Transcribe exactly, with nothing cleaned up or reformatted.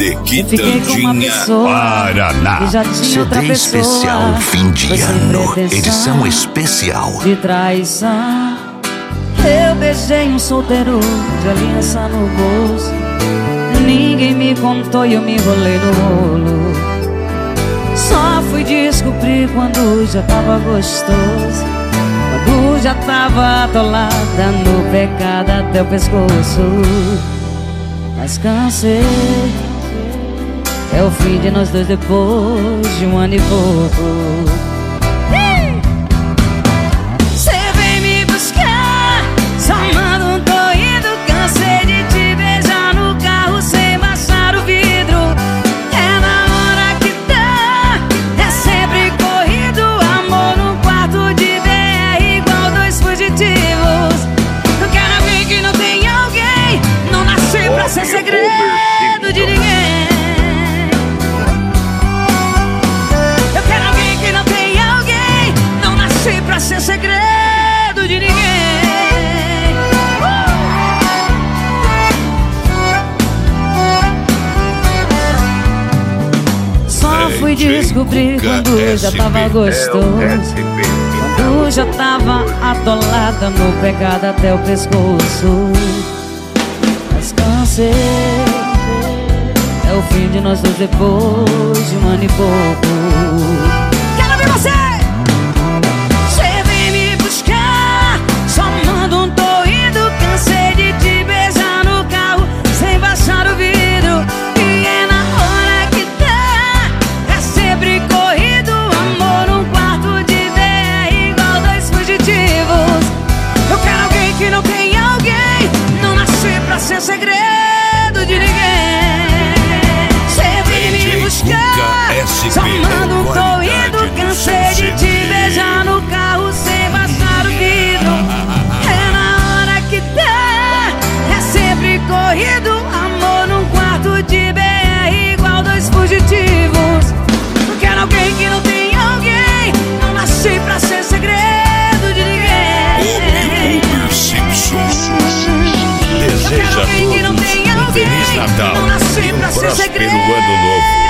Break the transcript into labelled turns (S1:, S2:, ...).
S1: de
S2: Fiquei com uma
S1: Quitandinha,
S2: pessoa
S1: Paraná.
S2: que já tinha outra
S3: C D
S2: pessoa.
S3: especial fim de
S2: Foi sem
S3: ano,
S2: pretensão
S3: edição especial.
S2: de traição. Eu beijei um solteiro de aliança no bolso. Ninguém me contou e eu me enrolei no rolo. Só fui descobrir quando já tava gostoso, quando já tava atolada no pecado até o pescoço. Mas cansei, é o fim de nós dois depois de um ano e pouco. Cê vem me buscar, só manda um tô indo. Cansei de te beijar no carro sem baixar o vidro. É na hora que dá, é sempre corrido. Amor no quarto de B R igual dois fugitivos. Eu quero alguém que não tem alguém, não nasci pra ser segredo de ninguém. Eu quero alguém que não tem alguém, não nasci pra ser segredo de ninguém. Só fui descobrir quando já tava gostoso, quando já tava atolada no pecado até o pescoço. Mas cansei, é o fim de nós dois depois de um ano e pouco. Quero ver você! Cê vem me buscar, só manda um tô indo. Cansei de te beijar no carro sem baixar o vidro. E é na hora que dá, é sempre corrido. Amor num quarto de B R igual dois fugitivos. Eu quero alguém que não tem alguém, não nasci pra ser segredo de ninguém. Só manda um tô indo, cansei de te beijar no carro sem baixar o vidro. É na hora que dá, é sempre corrido. Amor num quarto de B R igual dois fugitivos. Eu quero alguém que não tem alguém, não nasci pra ser segredo de ninguém.
S1: Homer Simpson deseja a todos um Feliz Natal e um próspero Ano Novo.